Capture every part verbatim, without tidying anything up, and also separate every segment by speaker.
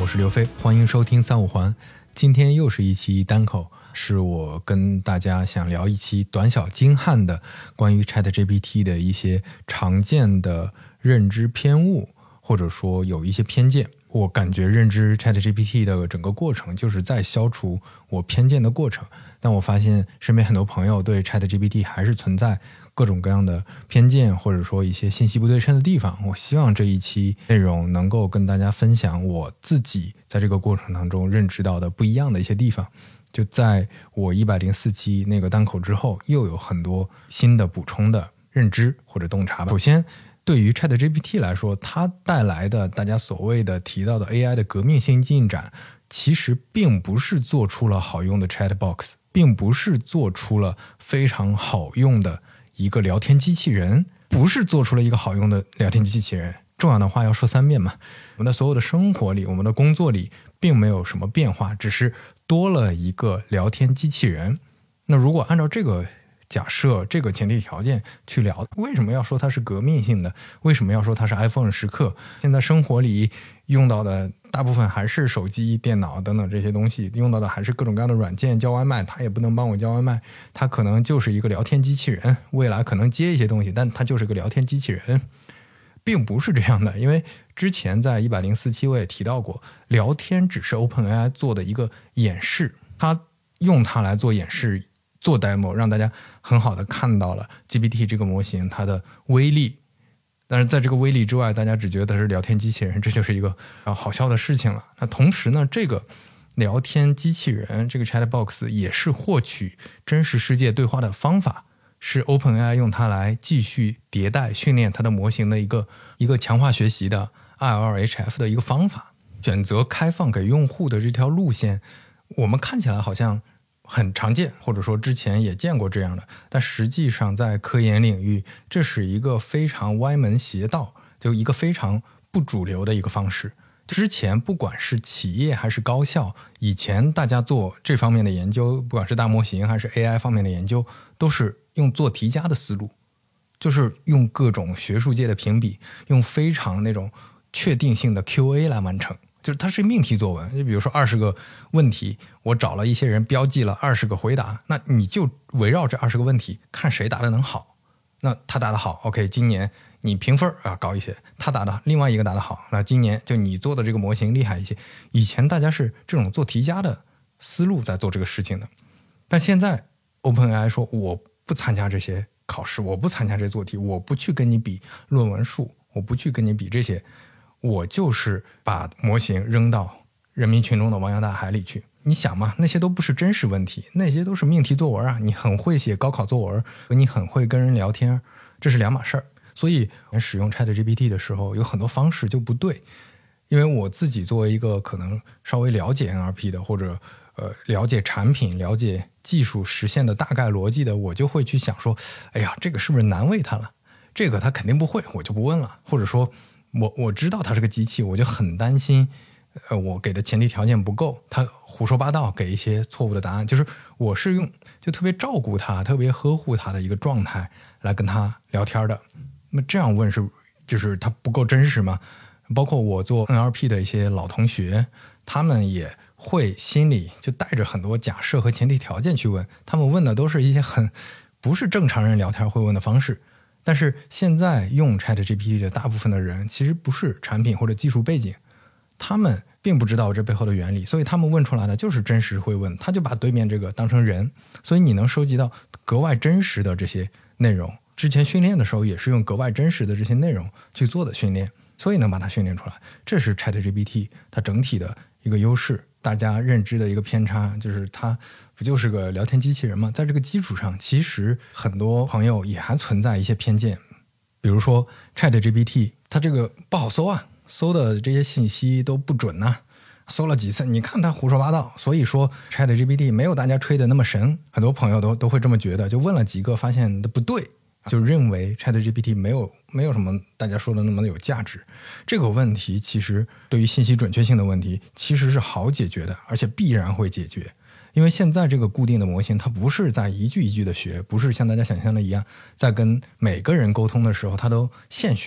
Speaker 1: 我是刘飞，欢迎收听三五环。今天又是一期单口，是我跟大家想聊一期短小精悍的关于 ChatGPT 的一些常见的认知偏误，或者说有一些偏见。我感觉认知 ChatGPT 的整个过程就是在消除我偏见的过程，但我发现身边很多朋友对 ChatGPT 还是存在各种各样的偏见，或者说一些信息不对称的地方。我希望这一期内容能够跟大家分享我自己在这个过程当中认知到的不一样的一些地方。就在我一百零四期那个单口之后，又有很多新的补充的认知或者洞察吧。首先对于 ChatGPT 来说，它带来的大家所谓的提到的 A I 的革命性进展，其实并不是做出了好用的 Chatbox， 并不是做出了非常好用的一个聊天机器人，不是做出了一个好用的聊天机器人。重要的话要说三遍嘛。我们的所有的生活里，我们的工作里并没有什么变化，只是多了一个聊天机器人。那如果按照这个假设，这个前提条件去聊，为什么要说它是革命性的？为什么要说它是 iPhone 时刻？现在生活里用到的大部分还是手机、电脑等等这些东西，用到的还是各种各样的软件。叫外卖它也不能帮我叫外卖，它可能就是一个聊天机器人，未来可能接一些东西，但它就是个聊天机器人，并不是这样的。因为之前在一百零四期我也提到过，聊天只是 OpenAI 做的一个演示，它用它来做演示做 demo， 让大家很好的看到了 G P T 这个模型它的威力。但是在这个威力之外，大家只觉得是聊天机器人，这就是一个好笑的事情了。那同时呢，这个聊天机器人这个 Chatbox 也是获取真实世界对话的方法，是 OpenAI 用它来继续迭代训练它的模型的一个一个强化学习的 I L H F 的一个方法。选择开放给用户的这条路线，我们看起来好像很常见，或者说之前也见过这样的，但实际上在科研领域，这是一个非常歪门邪道，就一个非常不主流的一个方式。之前不管是企业还是高校，以前大家做这方面的研究，不管是大模型还是 A I 方面的研究，都是用做题家的思路，就是用各种学术界的评比，用非常那种确定性的 Q A 来完成。就是它是命题作文，就比如说二十个问题，我找了一些人标记了二十个回答，那你就围绕这二十个问题看谁答的能好。那他答的好 OK， 今年你评分啊高一些，他答的另外一个答的好，那今年就你做的这个模型厉害一些。以前大家是这种做题家的思路在做这个事情的，但现在 OpenAI 说我不参加这些考试，我不参加这些做题，我不去跟你比论文数，我不去跟你比这些，我就是把模型扔到人民群众的汪洋大海里去。你想嘛，那些都不是真实问题，那些都是命题作文啊。你很会写高考作文和你很会跟人聊天，这是两码事儿。所以使用 ChatGPT 的时候有很多方式就不对。因为我自己作为一个可能稍微了解 N L P 的，或者呃了解产品、了解技术实现的大概逻辑的，我就会去想说，哎呀，这个是不是难为他了？这个他肯定不会，我就不问了。或者说我我知道他是个机器，我就很担心呃我给的前提条件不够，他胡说八道给一些错误的答案。就是我是用就特别照顾他，特别呵护他的一个状态来跟他聊天的。那这样问是就是他不够真实吗？包括我做 N L P 的一些老同学，他们也会心里就带着很多假设和前提条件去问，他们问的都是一些很不是正常人聊天会问的方式。但是现在用 ChatGPT 的大部分的人其实不是产品或者技术背景，他们并不知道这背后的原理，所以他们问出来的就是真实会问，他就把对面这个当成人，所以你能收集到格外真实的这些内容。之前训练的时候也是用格外真实的这些内容去做的训练，所以能把它训练出来。这是 ChatGPT 它整体的一个优势。大家认知的一个偏差就是它不就是个聊天机器人吗？在这个基础上，其实很多朋友也还存在一些偏见。比如说 ChatGPT 它这个不好搜啊，搜的这些信息都不准啊，搜了几次你看它胡说八道。所以说 ChatGPT 没有大家吹的那么神，很多朋友都都会这么觉得，就问了几个发现不对，就认为 ChatGPT 没有没有什么大家说的那么有价值。这个问题其实对于信息准确性的问题其实是好解决的，而且必然会解决。因为现在这个固定的模型它不是在一句一句的学，不是像大家想象的一样在跟每个人沟通的时候它都现学，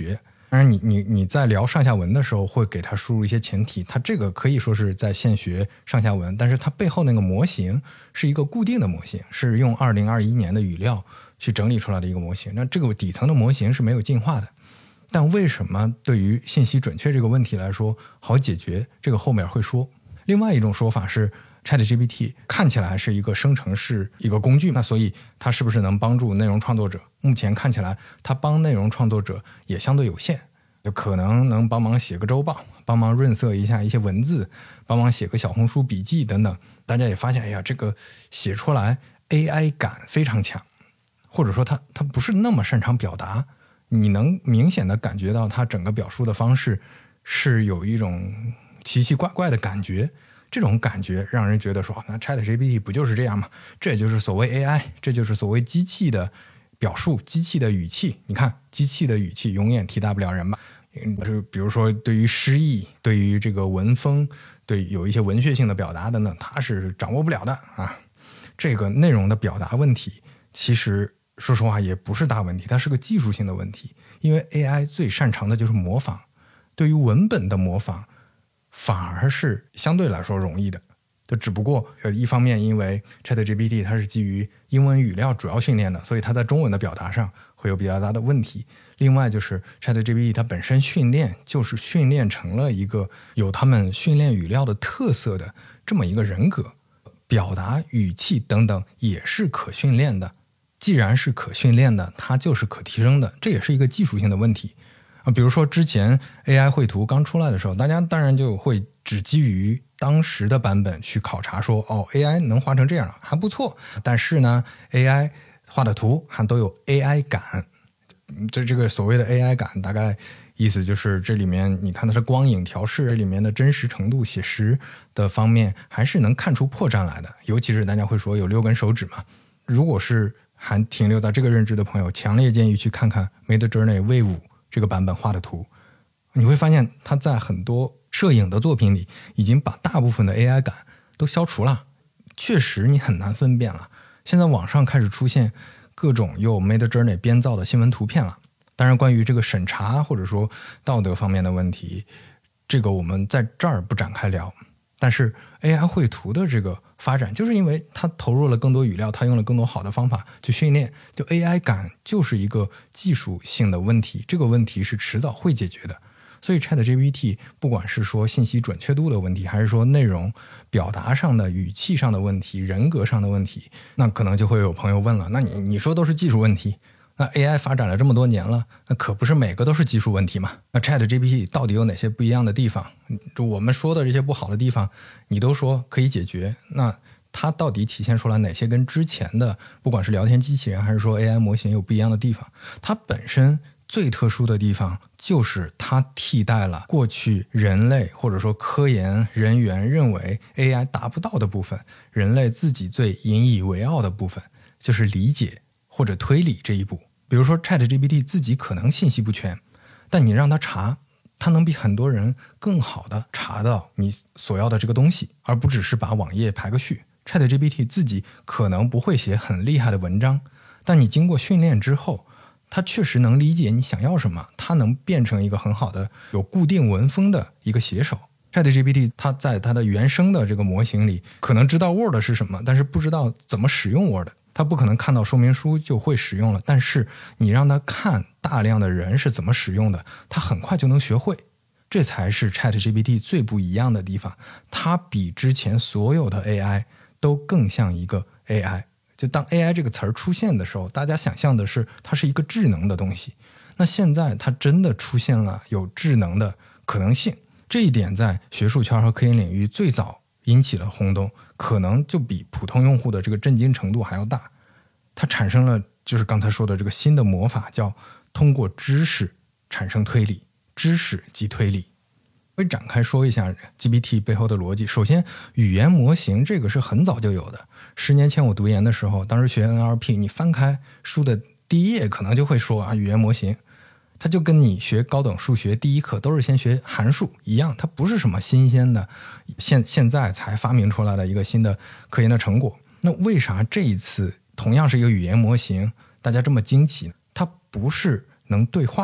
Speaker 1: 当然你你你在聊上下文的时候会给它输入一些前提，它这个可以说是在现学上下文，但是它背后那个模型是一个固定的模型，是用二零二一年的语料去整理出来的一个模型，那这个底层的模型是没有进化的。但为什么对于信息准确这个问题来说好解决，这个后面会说。另外一种说法是ChatGPT 看起来是一个生成式一个工具，那所以它是不是能帮助内容创作者？目前看起来它帮内容创作者也相对有限，就可能能帮忙写个周报，帮忙润色一下一些文字，帮忙写个小红书笔记等等。大家也发现，哎呀，这个写出来 A I 感非常强，或者说它它不是那么擅长表达，你能明显的感觉到它整个表述的方式是有一种奇奇怪怪的感觉。这种感觉让人觉得说，那 ChatGPT 不就是这样吗？这就是所谓 A I， 这就是所谓机器的表述，机器的语气。你看，机器的语气永远替代不了人吧？就比如说对于诗意，对于这个文风，对有一些文学性的表达等等，它是掌握不了的啊。这个内容的表达问题，其实说实话也不是大问题，它是个技术性的问题。因为 A I 最擅长的就是模仿，对于文本的模仿反而是相对来说容易的，就只不过呃一方面因为 ChatGPT 它是基于英文语料主要训练的，所以它在中文的表达上会有比较大的问题。另外就是 ChatGPT 它本身训练就是训练成了一个有他们训练语料的特色的这么一个人格，表达语气等等也是可训练的。既然是可训练的，它就是可提升的，这也是一个技术性的问题。啊，比如说之前 A I 绘图刚出来的时候，大家当然就会只基于当时的版本去考察说，哦 A I 能画成这样还不错，但是呢 A I 画的图还都有 A I 感。这这个所谓的 A I 感大概意思就是这里面你看它的光影调试，这里面的真实程度写实的方面还是能看出破绽来的。尤其是大家会说有六根手指嘛，如果是还停留在这个认知的朋友，强烈建议去看看 Midjourney V 五这个版本画的图，你会发现它在很多摄影的作品里已经把大部分的 A I 感都消除了，确实你很难分辨了。现在网上开始出现各种由 Midjourney 编造的新闻图片了，当然关于这个审查或者说道德方面的问题，这个我们在这儿不展开聊。但是 A I 绘图的这个发展，就是因为它投入了更多语料，它用了更多好的方法去训练，就 A I 感就是一个技术性的问题，这个问题是迟早会解决的。所以 ChatGPT 不管是说信息准确度的问题，还是说内容表达上的语气上的问题，人格上的问题，那可能就会有朋友问了，那你你说都是技术问题，那 A I 发展了这么多年了，那可不是每个都是技术问题嘛？那 ChatGPT 到底有哪些不一样的地方？就我们说的这些不好的地方，你都说可以解决，那它到底体现出来哪些跟之前的不管是聊天机器人还是说 A I 模型有不一样的地方？它本身最特殊的地方就是它替代了过去人类或者说科研人员认为 A I 达不到的部分，人类自己最引以为傲的部分，就是理解或者推理这一步。比如说 ChatGPT 自己可能信息不全，但你让它查，它能比很多人更好的查到你所要的这个东西，而不只是把网页排个序。 ChatGPT 自己可能不会写很厉害的文章，但你经过训练之后，它确实能理解你想要什么，它能变成一个很好的有固定文风的一个写手。 ChatGPT 它在它的原生的这个模型里可能知道 Word 是什么，但是不知道怎么使用 Word，他不可能看到说明书就会使用了，但是你让他看大量的人是怎么使用的，他很快就能学会。这才是 ChatGPT 最不一样的地方，它比之前所有的 A I 都更像一个 A I。 就当 A I 这个词儿出现的时候，大家想象的是它是一个智能的东西，那现在它真的出现了有智能的可能性，这一点在学术圈和科研领域最早引起了轰动，可能就比普通用户的这个震惊程度还要大。它产生了就是刚才说的这个新的魔法，叫通过知识产生推理，知识即推理。会展开说一下 G P T 背后的逻辑。首先，语言模型这个是很早就有的。十年前我读研的时候，当时学 N L P， 你翻开书的第一页可能就会说啊，语言模型，它就跟你学高等数学第一课都是先学函数一样，它不是什么新鲜的，现现在才发明出来的一个新的科研的成果。那为啥这一次同样是一个语言模型，大家这么惊奇？它不是能对话了，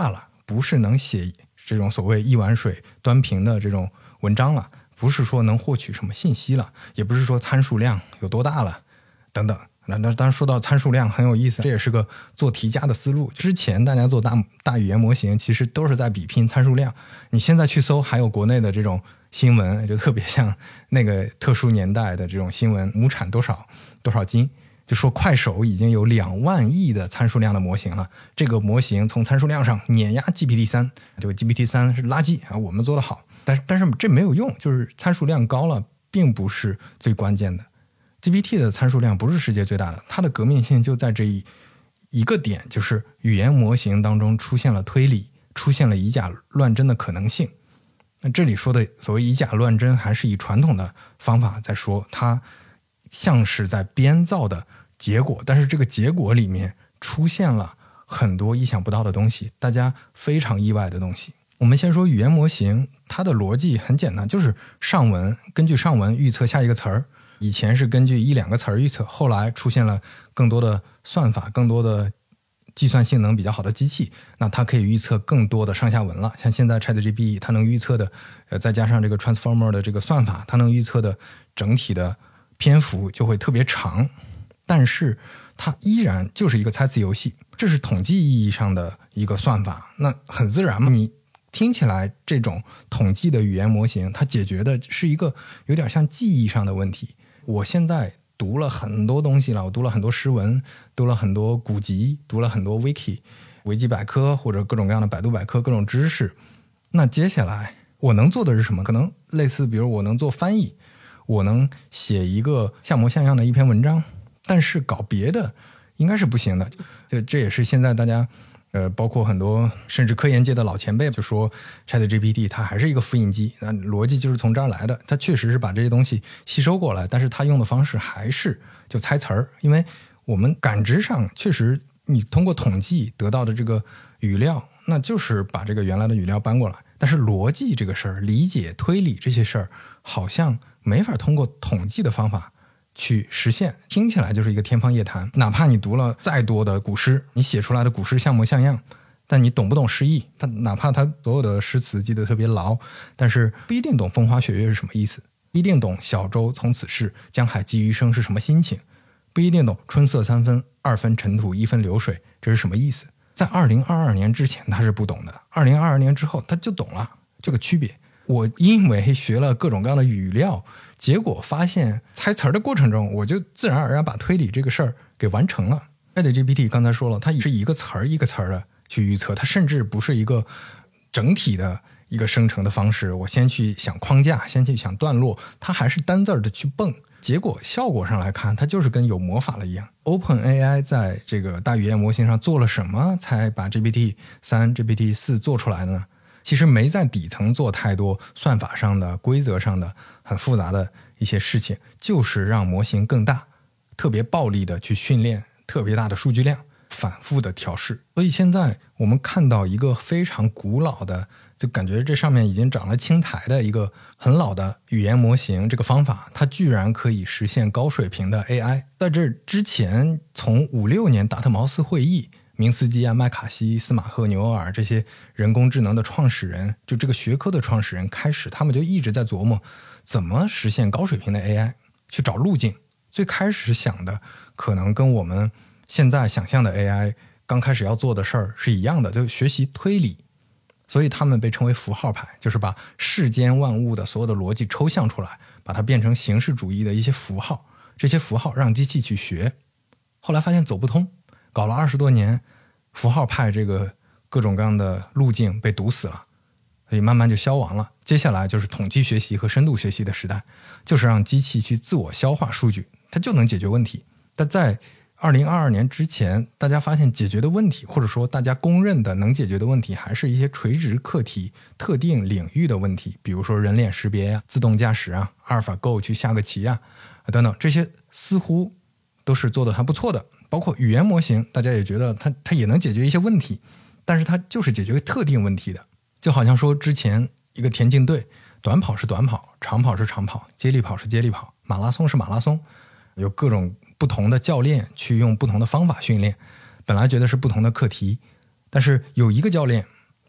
Speaker 1: 不是能写这种所谓一碗水端平的这种文章了，不是说能获取什么信息了，也不是说参数量有多大了等等。那那当然说到参数量很有意思，这也是个做题家的思路。之前大家做大大语言模型其实都是在比拼参数量，你现在去搜还有国内的这种新闻，就特别像那个特殊年代的这种新闻，亩产多少多少斤，就说快手已经有两万亿的参数量的模型了，这个模型从参数量上碾压 G P T 三， 这个 G P T 三 是垃圾啊，我们做得好，但是但是这没有用，就是参数量高了并不是最关键的。G P T 的参数量不是世界最大的，它的革命性就在这一一个点，就是语言模型当中出现了推理，出现了以假乱真的可能性。那这里说的所谓以假乱真，还是以传统的方法在说，它像是在编造的结果，但是这个结果里面出现了很多意想不到的东西，大家非常意外的东西。我们先说语言模型，它的逻辑很简单，就是上文，根据上文预测下一个词儿。以前是根据一两个词儿预测，后来出现了更多的算法，更多的计算性能比较好的机器，那它可以预测更多的上下文了。像现在 ChatGPT 它能预测的，呃，再加上这个 Transformer 的这个算法，它能预测的整体的篇幅就会特别长，但是它依然就是一个猜词游戏，这是统计意义上的一个算法。那很自然嘛，你听起来这种统计的语言模型，它解决的是一个有点像记忆上的问题。我现在读了很多东西了，我读了很多诗文，读了很多古籍，读了很多 wiki 维基百科或者各种各样的百度百科，各种知识。那接下来我能做的是什么？可能类似比如我能做翻译，我能写一个像模像样的一篇文章，但是搞别的应该是不行的。就这也是现在大家呃，包括很多甚至科研界的老前辈就说 ChatGPT 它还是一个复印机，那逻辑就是从这儿来的，它确实是把这些东西吸收过来，但是它用的方式还是就猜词儿，因为我们感知上确实你通过统计得到的这个语料，那就是把这个原来的语料搬过来，但是逻辑这个事儿，理解推理这些事儿好像没法通过统计的方法去实现，听起来就是一个天方夜谭。哪怕你读了再多的古诗，你写出来的古诗像模像样，但你懂不懂诗意？他哪怕他所有的诗词记得特别牢，但是不一定懂风花雪月是什么意思，不一定懂小舟从此逝，江海寄余生是什么心情，不一定懂春色三分，二分尘土，一分流水，这是什么意思。在二零二二年之前他是不懂的，二零二二年之后他就懂了这个区别。我因为学了各种各样的语料，结果发现猜词儿的过程中，我就自然而然把推理这个事儿给完成了。ChatGPT 刚才说了，它是一个词儿一个词儿的去预测，它甚至不是一个整体的一个生成的方式，我先去想框架，先去想段落，它还是单字的去蹦，结果效果上来看，它就是跟有魔法了一样。OpenAI 在这个大语言模型上做了什么，才把 G P T 三、G P T 四做出来呢？其实没在底层做太多算法上的、规则上的很复杂的一些事情，就是让模型更大，特别暴力的去训练特别大的数据量，反复的调试。所以现在我们看到一个非常古老的，就感觉这上面已经长了青苔的一个很老的语言模型，这个方法它居然可以实现高水平的 A I。 在这之前，从五六年达特茅斯会议，明斯基啊、麦卡锡、斯马赫、牛尔这些人工智能的创始人，就这个学科的创始人开始，他们就一直在琢磨怎么实现高水平的 A I， 去找路径。最开始想的可能跟我们现在想象的 A I 刚开始要做的事儿是一样的，就学习推理，所以他们被称为符号派，就是把世间万物的所有的逻辑抽象出来，把它变成形式主义的一些符号，这些符号让机器去学。后来发现走不通，搞了二十多年，符号派这个各种各样的路径被堵死了，所以慢慢就消亡了。接下来就是统计学习和深度学习的时代，就是让机器去自我消化数据，它就能解决问题。但在二零二二年之前，大家发现解决的问题，或者说大家公认的能解决的问题，还是一些垂直课题、特定领域的问题，比如说人脸识别呀、自动驾驶啊、阿尔法 Go 去下个棋啊等等，这些似乎都是做的还不错的。包括语言模型，大家也觉得它它也能解决一些问题，但是它就是解决特定问题的。就好像说之前一个田径队，短跑是短跑，长跑是长跑，接力跑是接力跑，马拉松是马拉松，有各种不同的教练去用不同的方法训练，本来觉得是不同的课题，但是有一个教练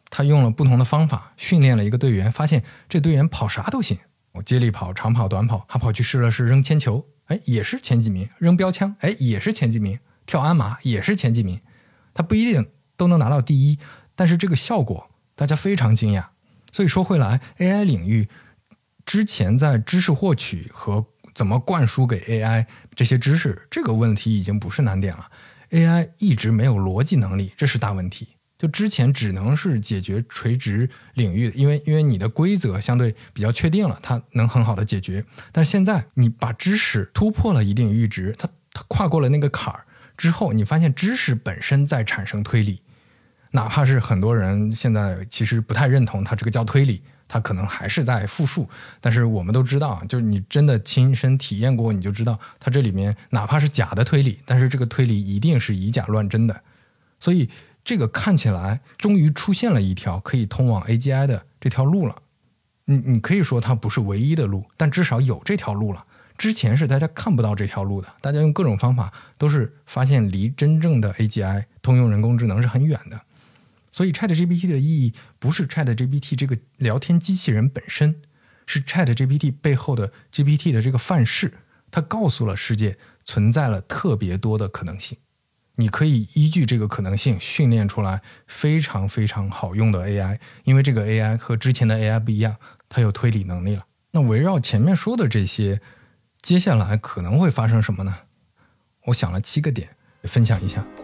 Speaker 1: 他用了不同的方法训练了一个队员，发现这队员跑啥都行，我接力跑、长跑、短跑，他跑去试了试扔铅球，哎，也是前几名，扔标枪，哎，也是前几名，跳鞍马也是前几名。他不一定都能拿到第一，但是这个效果大家非常惊讶。所以说回来 A I 领域之前在知识获取和怎么灌输给 A I 这些知识，这个问题已经不是难点了。 A I 一直没有逻辑能力，这是大问题。就之前只能是解决垂直领域，因为因为你的规则相对比较确定了，它能很好的解决。但现在你把知识突破了一定阈值，它它跨过了那个坎儿之后，你发现知识本身在产生推理，哪怕是很多人现在其实不太认同它这个叫推理，它可能还是在复述，但是我们都知道，就是你真的亲身体验过，你就知道它这里面哪怕是假的推理，但是这个推理一定是以假乱真的。所以这个看起来终于出现了一条可以通往 A G I 的这条路了。你你可以说它不是唯一的路，但至少有这条路了。之前是大家看不到这条路的，大家用各种方法都是发现离真正的 A G I 通用人工智能是很远的。所以 ChatGPT 的意义不是 ChatGPT 这个聊天机器人本身，是 ChatGPT 背后的 G P T 的这个范式，它告诉了世界存在了特别多的可能性。你可以依据这个可能性训练出来非常非常好用的 A I， 因为这个 A I 和之前的 A I 不一样，它有推理能力了。那围绕前面说的这些，接下来可能会发生什么呢？我想了七个点分享一下。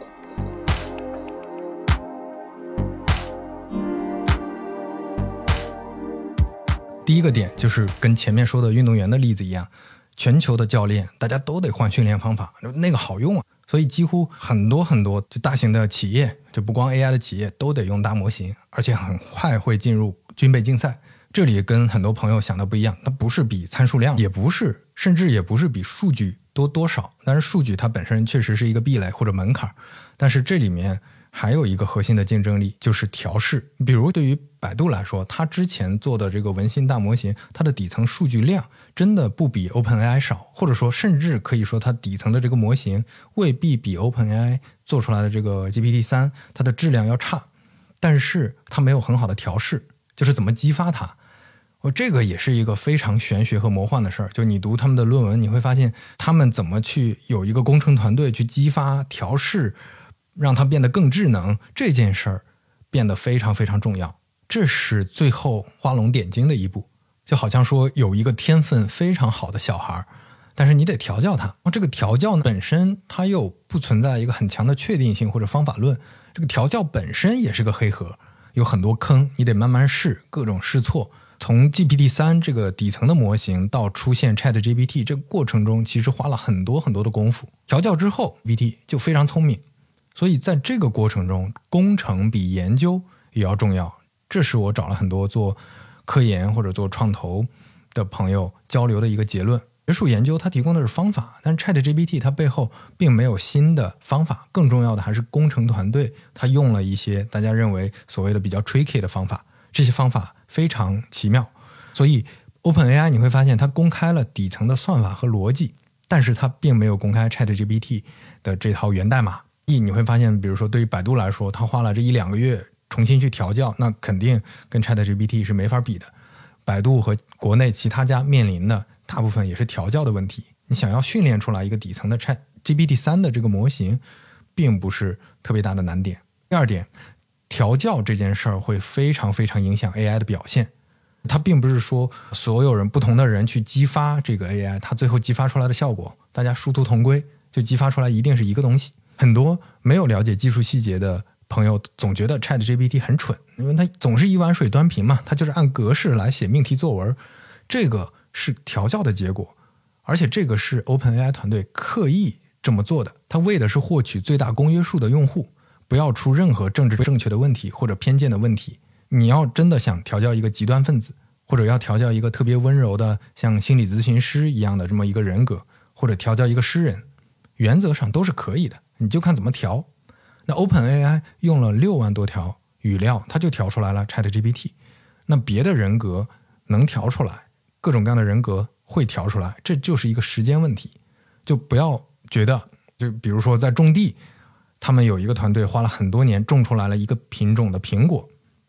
Speaker 1: 第一个点就是跟前面说的运动员的例子一样，全球的教练大家都得换训练方法，那个好用啊，所以几乎很多很多就大型的企业，就不光 A I 的企业都得用大模型，而且很快会进入军备竞赛。这里跟很多朋友想的不一样，它不是比参数量，也不是，甚至也不是比数据多多少，但是数据它本身确实是一个壁垒或者门槛，但是这里面还有一个核心的竞争力，就是调试。比如对于百度来说，它之前做的这个文心大模型，它的底层数据量真的不比 OpenAI 少，或者说甚至可以说它底层的这个模型未必比 OpenAI 做出来的这个 G P T 三 它的质量要差，但是它没有很好的调试，就是怎么激发它。这个也是一个非常玄学和魔幻的事儿，就你读他们的论文，你会发现他们怎么去有一个工程团队去激发调试，让它变得更智能，这件事儿变得非常非常重要。这是最后画龙点睛的一步，就好像说有一个天分非常好的小孩，但是你得调教他，这个调教本身它又不存在一个很强的确定性或者方法论，这个调教本身也是个黑盒，有很多坑，你得慢慢试，各种试错。从 G P T 三 这个底层的模型到出现 ChatGPT 这个过程中，其实花了很多很多的功夫。调教之后 G P T 就非常聪明，所以在这个过程中，工程比研究也要重要。这是我找了很多做科研或者做创投的朋友交流的一个结论。学术研究它提供的是方法，但是 ChatGPT 它背后并没有新的方法，更重要的还是工程团队它用了一些大家认为所谓的比较 tricky 的方法，这些方法非常奇妙。所以 OpenAI 你会发现它公开了底层的算法和逻辑，但是它并没有公开 ChatGPT 的这套源代码。你会发现比如说对于百度来说，它花了这一两个月重新去调教，那肯定跟 ChatGPT 是没法比的。百度和国内其他家面临的大部分也是调教的问题，你想要训练出来一个底层的 ChatGPT 三 的这个模型并不是特别大的难点。第二点，调教这件事儿会非常非常影响 A I 的表现，它并不是说所有人不同的人去激发这个 A I， 它最后激发出来的效果大家殊途同归，就激发出来一定是一个东西。很多没有了解技术细节的朋友总觉得 ChatGPT 很蠢，因为它总是一碗水端平嘛，它就是按格式来写命题作文，这个是调教的结果，而且这个是 OpenAI 团队刻意这么做的，它为的是获取最大公约数的用户，不要出任何政治正确的问题或者偏见的问题。你要真的想调教一个极端分子，或者要调教一个特别温柔的像心理咨询师一样的这么一个人格，或者调教一个诗人，原则上都是可以的，你就看怎么调。那 OpenAI 用了六万多条语料，它就调出来了 ChatGPT。那别的人格能调出来，各种各样的人格会调出来，这就是一个时间问题。就不要觉得，就比如说在种地，他们有一个团队花了很多年种出来了一个品种的苹果，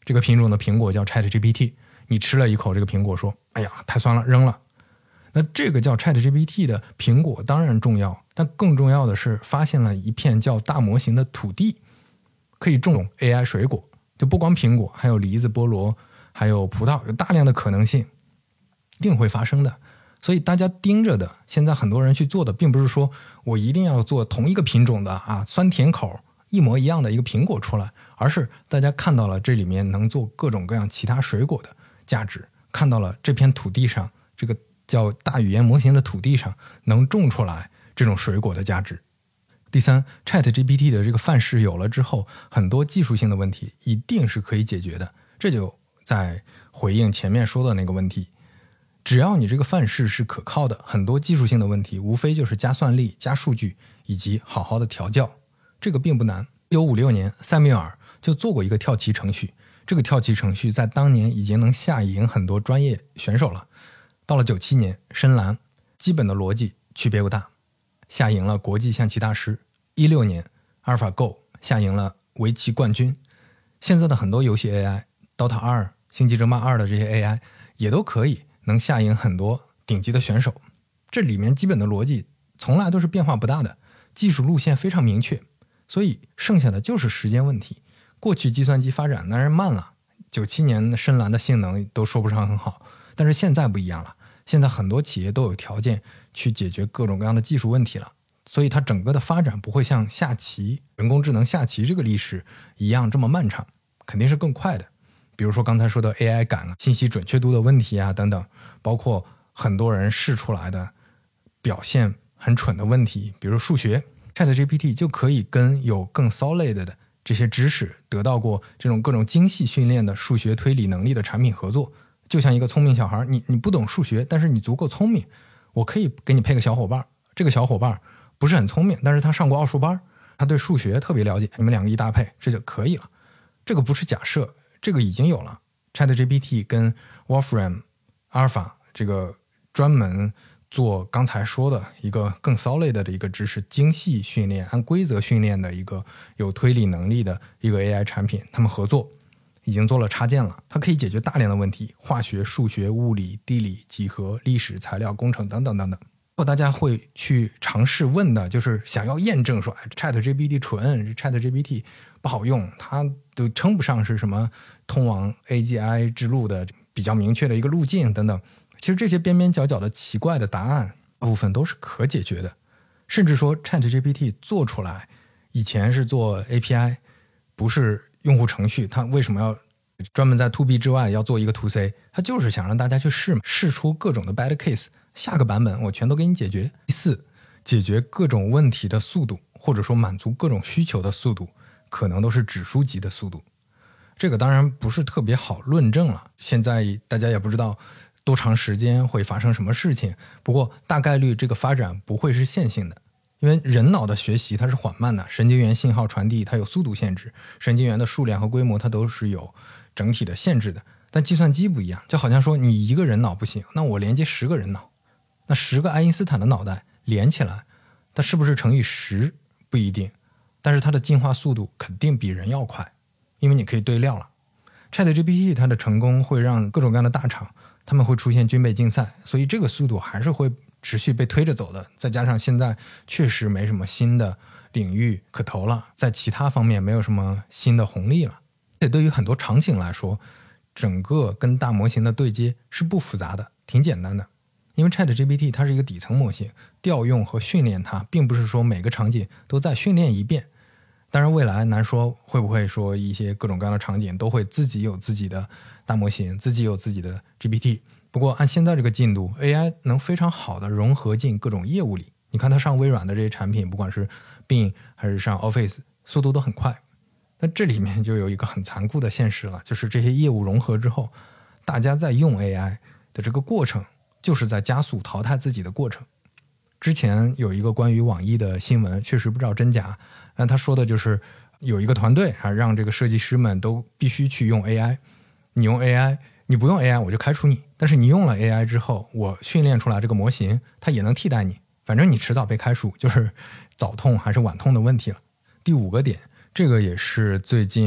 Speaker 1: 这个品种的苹果叫 ChatGPT， 你吃了一口这个苹果说，哎呀太酸了，扔了。那这个叫 ChatGPT 的苹果当然重要，但更重要的是发现了一片叫大模型的土地，可以种 A I 水果，就不光苹果，还有梨子、菠萝，还有葡萄，有大量的可能性，一定会发生的。所以大家盯着的，现在很多人去做的，并不是说我一定要做同一个品种的啊，酸甜口一模一样的一个苹果出来，而是大家看到了这里面能做各种各样其他水果的价值，看到了这片土地上，这个叫大语言模型的土地上能种出来这种水果的价值。第三， ChatGPT 的这个范式有了之后，很多技术性的问题一定是可以解决的。这就在回应前面说的那个问题，只要你这个范式是可靠的，很多技术性的问题无非就是加算力、加数据以及好好的调教，这个并不难。一九五六年塞缪尔就做过一个跳棋程序，这个跳棋程序在当年已经能下赢很多专业选手了。到了九七年，深蓝基本的逻辑区别不大，下赢了国际象棋大师。一六年阿尔法 Go 下赢了围棋冠军。现在的很多游戏 A I，Dota 二、星际争霸二的这些 A I 也都可以能下赢很多顶级的选手。这里面基本的逻辑从来都是变化不大的，技术路线非常明确，所以剩下的就是时间问题。过去计算机发展当然慢了，九七年深蓝的性能都说不上很好，但是现在不一样了，现在很多企业都有条件去解决各种各样的技术问题了，所以它整个的发展不会像下棋、人工智能下棋这个历史一样这么漫长，肯定是更快的。比如说刚才说的 A I 感、信息准确度的问题啊等等，包括很多人试出来的表现很蠢的问题，比如数学， ChatGPT 就可以跟有更 solid 的这些知识得到过这种各种精细训练的数学推理能力的产品合作。就像一个聪明小孩，你你不懂数学，但是你足够聪明，我可以给你配个小伙伴，这个小伙伴不是很聪明，但是他上过奥数班，他对数学特别了解，你们两个一搭配，这就可以了。这个不是假设，这个已经有了。 ChatGPT 跟 Wolfram、Alpha 这个专门做刚才说的一个更 solid 的一个知识精细训练、按规则训练的一个有推理能力的一个 A I 产品，他们合作已经做了插件了，它可以解决大量的问题，化学、数学、物理、地理、几何、历史、材料、工程等等等等。如果大家会去尝试问的，就是想要验证说 ChatGPT 蠢， ChatGPT 不好用，它都称不上是什么通往 A G I 之路的比较明确的一个路径等等，其实这些边边角角的奇怪的答案大部分都是可解决的。甚至说 ChatGPT 做出来以前是做 A P I， 不是用户程序，它为什么要专门在 To B 之外要做一个 To C， 它就是想让大家去试试出各种的 bad case， 下个版本我全都给你解决。第四，解决各种问题的速度，或者说满足各种需求的速度，可能都是指数级的速度。这个当然不是特别好论证了，现在大家也不知道多长时间会发生什么事情，不过大概率这个发展不会是线性的，因为人脑的学习它是缓慢的，神经元信号传递它有速度限制，神经元的数量和规模它都是有整体的限制的。但计算机不一样，就好像说你一个人脑不行，那我连接十个人脑，那十个爱因斯坦的脑袋连起来，它是不是乘以十不一定，但是它的进化速度肯定比人要快，因为你可以对料了。 ChatGPT 它的成功会让各种各样的大厂他们会出现军备竞赛，所以这个速度还是会持续被推着走的。再加上现在确实没什么新的领域可投了，在其他方面没有什么新的红利了。这对于很多场景来说，整个跟大模型的对接是不复杂的，挺简单的。因为 ChatGPT 它是一个底层模型，调用和训练它并不是说每个场景都再训练一遍。当然未来难说会不会说一些各种各样的场景都会自己有自己的大模型，自己有自己的 G P T。 不过按现在这个进度， A I 能非常好的融合进各种业务里，你看它上微软的这些产品，不管是 Bing 还是上 Office， 速度都很快。那这里面就有一个很残酷的现实了，就是这些业务融合之后，大家在用 A I 的这个过程就是在加速淘汰自己的过程。之前有一个关于网易的新闻，确实不知道真假，但他说的就是有一个团队啊，让这个设计师们都必须去用 A I， 你用 A I， 你不用 A I 我就开除你，但是你用了 A I 之后，我训练出来这个模型它也能替代你，反正你迟早被开除，就是早痛还是晚痛的问题了。第五个点，这个也是最近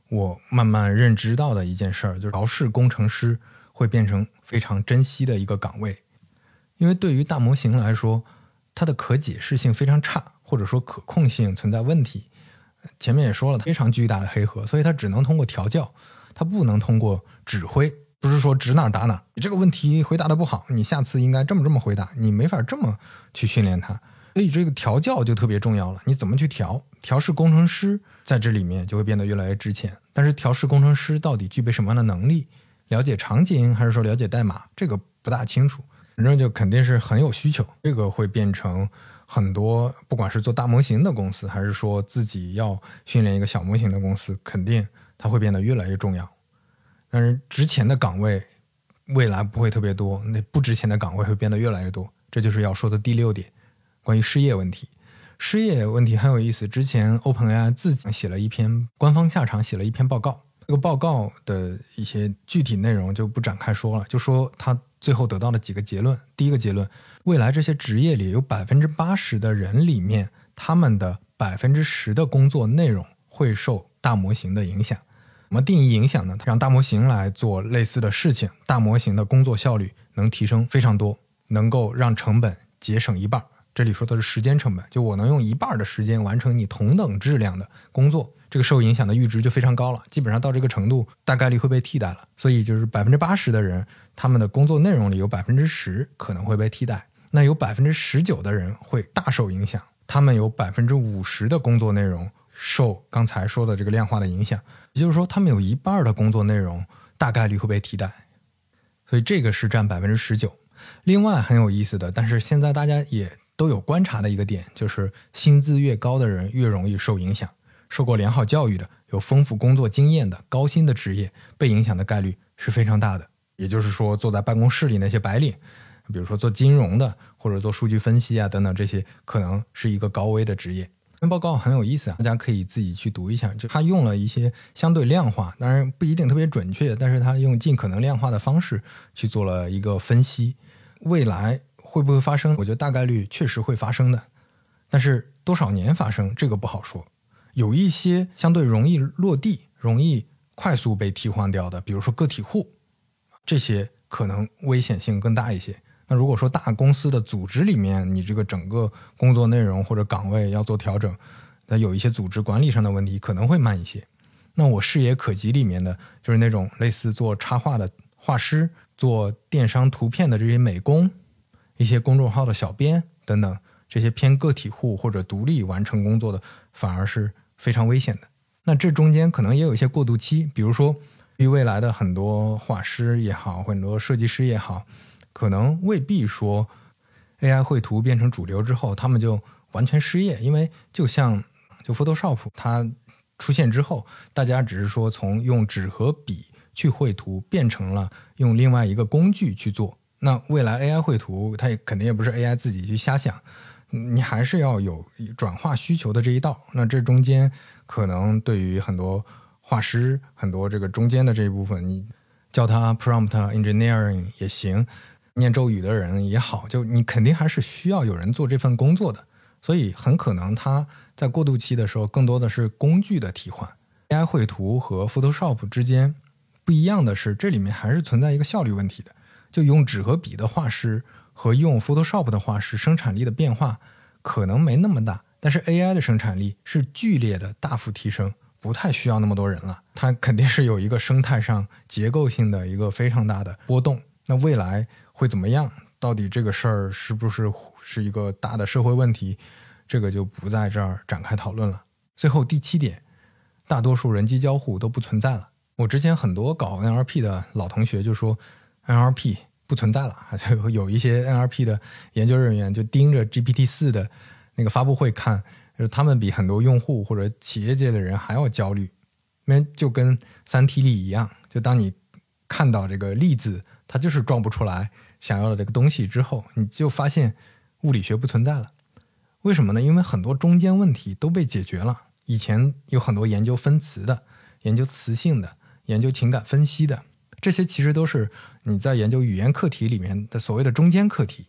Speaker 1: 我慢慢认知到的一件事儿，就是调试工程师会变成非常珍惜的一个岗位。因为对于大模型来说，它的可解释性非常差，或者说可控性存在问题。前面也说了，非常巨大的黑盒，所以它只能通过调教，它不能通过指挥。不是说指哪打哪，你这个问题回答的不好，你下次应该这么这么回答，你没法这么去训练它。所以这个调教就特别重要了，你怎么去调？调试工程师在这里面就会变得越来越值钱。但是调试工程师到底具备什么样的能力？了解场景还是说了解代码？这个不大清楚。反正就肯定是很有需求，这个会变成很多不管是做大模型的公司，还是说自己要训练一个小模型的公司，肯定它会变得越来越重要。但是值钱的岗位未来不会特别多，那不值钱的岗位会变得越来越多。这就是要说的第六点，关于失业问题。失业问题很有意思，之前 OpenAI 自己写了一篇，官方下场写了一篇报告，这个报告的一些具体内容就不展开说了，就说他最后得到了几个结论。第一个结论，未来这些职业里有 百分之八十 的人里面，他们的 百分之十 的工作内容会受大模型的影响。怎么定义影响呢？让大模型来做类似的事情，大模型的工作效率能提升非常多，能够让成本节省一半。这里说的是时间成本，就我能用一半的时间完成你同等质量的工作，这个受影响的阈值就非常高了，基本上到这个程度大概率会被替代了。所以就是 百分之八十 的人，他们的工作内容里有 百分之十 可能会被替代，那有 百分之十九 的人会大受影响，他们有 百分之五十 的工作内容受刚才说的这个量化的影响，也就是说他们有一半的工作内容大概率会被替代，所以这个是占 百分之十九。 另外很有意思的，但是现在大家也都有观察的一个点，就是薪资越高的人越容易受影响，受过良好教育的，有丰富工作经验的高薪的职业被影响的概率是非常大的。也就是说坐在办公室里那些白领，比如说做金融的或者做数据分析啊等等，这些可能是一个高危的职业。这篇报告很有意思啊，大家可以自己去读一下，就他用了一些相对量化，当然不一定特别准确，但是他用尽可能量化的方式去做了一个分析。未来会不会发生？我觉得大概率确实会发生的，但是多少年发生这个不好说。有一些相对容易落地，容易快速被替换掉的，比如说个体户，这些可能危险性更大一些。那如果说大公司的组织里面，你这个整个工作内容或者岗位要做调整，那有一些组织管理上的问题可能会慢一些。那我视野可及里面的就是那种类似做插画的画师，做电商图片的这些美工，一些公众号的小编等等，这些偏个体户或者独立完成工作的反而是非常危险的。那这中间可能也有一些过渡期，比如说对于未来的很多画师也好，很多设计师也好，可能未必说 A I 绘图变成主流之后他们就完全失业，因为就像就 Photoshop 它出现之后，大家只是说从用纸和笔去绘图变成了用另外一个工具去做。那未来 A I 绘图它也肯定也不是 A I 自己去瞎想，你还是要有转化需求的这一道。那这中间可能对于很多画师，很多这个中间的这一部分，你叫它 prompt engineering 也行，念咒语的人也好，就你肯定还是需要有人做这份工作的。所以很可能它在过渡期的时候更多的是工具的替换。 A I 绘图和 Photoshop 之间不一样的是，这里面还是存在一个效率问题的，就用纸和笔的画师和用 Photoshop 的画师生产力的变化可能没那么大，但是 A I 的生产力是剧烈的大幅提升，不太需要那么多人了，它肯定是有一个生态上结构性的一个非常大的波动。那未来会怎么样？到底这个事儿是不是是一个大的社会问题？这个就不在这儿展开讨论了。最后第七点，大多数人机交互都不存在了。我之前很多搞 N L P 的老同学就说 N L P 不存在了，就有一些 N L P 的研究人员就盯着 G P T 四 的那个发布会看，就是他们比很多用户或者企业界的人还要焦虑。因为就跟三体里一样，就当你看到这个粒子它就是撞不出来想要的这个东西之后，你就发现物理学不存在了。为什么呢？因为很多中间问题都被解决了。以前有很多研究分词的，研究词性的，研究情感分析的，这些其实都是你在研究语言课题里面的所谓的中间课题。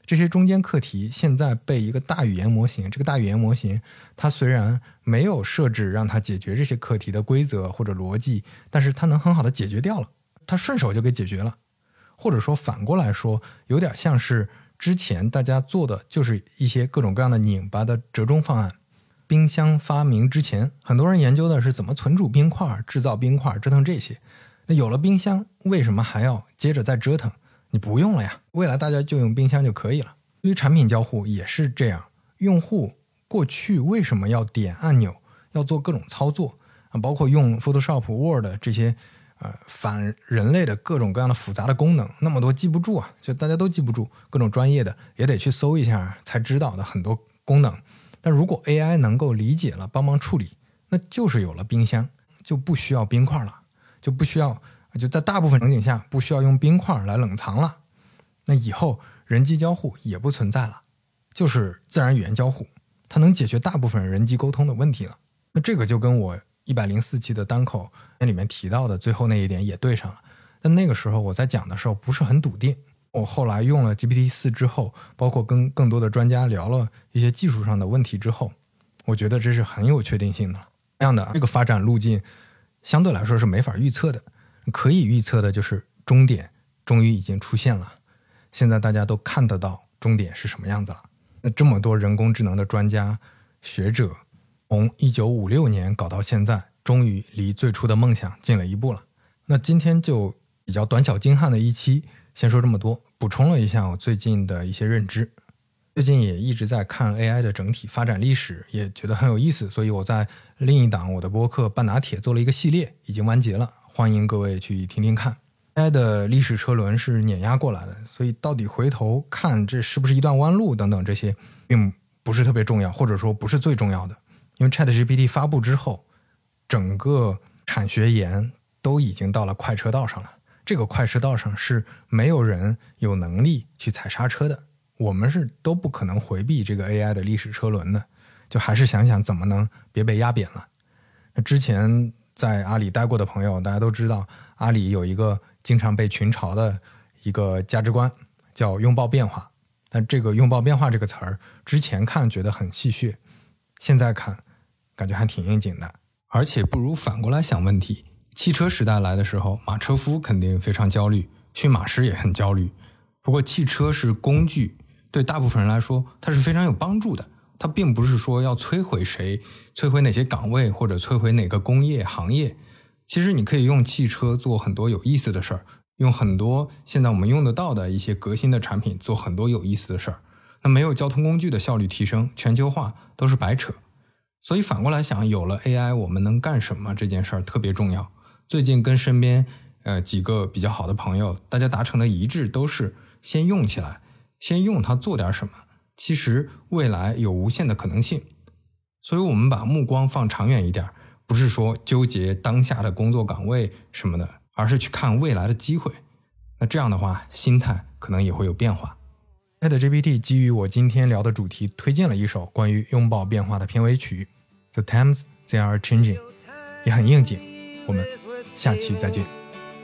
Speaker 1: 这些中间课题现在被一个大语言模型，这个大语言模型它虽然没有设置让它解决这些课题的规则或者逻辑，但是它能很好的解决掉了，它顺手就给解决了。或者说反过来说，有点像是之前大家做的就是一些各种各样的拧巴的折中方案。冰箱发明之前，很多人研究的是怎么存储冰块、制造冰块，折腾这些。那有了冰箱，为什么还要接着再折腾？你不用了呀，未来大家就用冰箱就可以了。对于产品交互也是这样，用户过去为什么要点按钮，要做各种操作啊，包括用 Photoshop、Word 这些呃反人类的各种各样的复杂的功能，那么多记不住啊，就大家都记不住，各种专业的也得去搜一下才知道的很多功能。但如果 A I 能够理解了，帮忙处理，那就是有了冰箱，就不需要冰块了，就不需要就在大部分场景下不需要用冰块来冷藏了。那以后人机交互也不存在了，就是自然语言交互，它能解决大部分人机沟通的问题了。那这个就跟我一百零四期的单口那里面提到的最后那一点也对上了。但那个时候我在讲的时候不是很笃定，我后来用了 G P T 四 之后，包括跟更多的专家聊了一些技术上的问题之后，我觉得这是很有确定性的。这样的这个发展路径相对来说是没法预测的，可以预测的就是终点终于已经出现了，现在大家都看得到终点是什么样子了。那这么多人工智能的专家学者从一九五六年搞到现在，终于离最初的梦想近了一步了。那今天就比较短小精悍的一期先说这么多，补充了一下我最近的一些认知。最近也一直在看 A I 的整体发展历史，也觉得很有意思，所以我在另一档我的播客半拿铁做了一个系列，已经完结了，欢迎各位去听听看。A I 的历史车轮是碾压过来的，所以到底回头看这是不是一段弯路等等这些并不是特别重要，或者说不是最重要的。因为 ChatGPT 发布之后，整个产学研都已经到了快车道上了，这个快车道上是没有人有能力去踩刹车的，我们是都不可能回避这个 A I 的历史车轮的，就还是想想怎么能别被压扁了。那之前在阿里待过的朋友大家都知道，阿里有一个经常被群嘲的一个价值观叫拥抱变化，但这个拥抱变化这个词儿之前看觉得很戏谑，现在看感觉还挺应景的。而且不如反过来想问题，汽车时代来的时候，马车夫肯定非常焦虑，驯马师也很焦虑。不过汽车是工具，对大部分人来说它是非常有帮助的，它并不是说要摧毁谁，摧毁哪些岗位或者摧毁哪个工业行业。其实你可以用汽车做很多有意思的事儿，用很多现在我们用得到的一些革新的产品做很多有意思的事儿。那没有交通工具的效率提升，全球化都是白扯。所以反过来想，有了 A I 我们能干什么这件事儿特别重要。最近跟身边呃几个比较好的朋友，大家达成的一致都是先用起来，先用它做点什么，其实未来有无限的可能性。所以我们把目光放长远一点，不是说纠结当下的工作岗位什么的，而是去看未来的机会。那这样的话，心态可能也会有变化。ChatGPT 基于我今天聊的主题，推荐了一首关于拥抱变化的片尾曲 The Times They Are Changing， 也很应景。我们下期再见。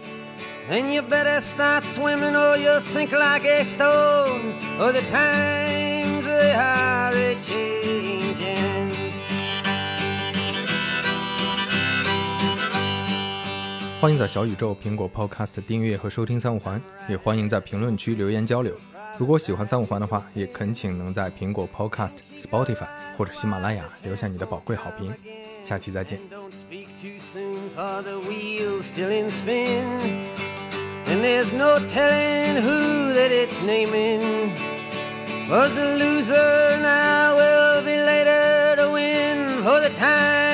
Speaker 2: And you better start swimming or you'll sink like a stone, or the times they are a-changing.
Speaker 1: 欢迎在小宇宙、苹果 Podcast 订阅和收听三五环，也欢迎在评论区留言交流。如果喜欢三五环的话，也恳请能在苹果 Podcast、Spotify 或者喜马拉雅留下你的宝贵好评。下期再见。
Speaker 2: And there's no telling who that it's naming. Was the loser, now will be later to win. For the time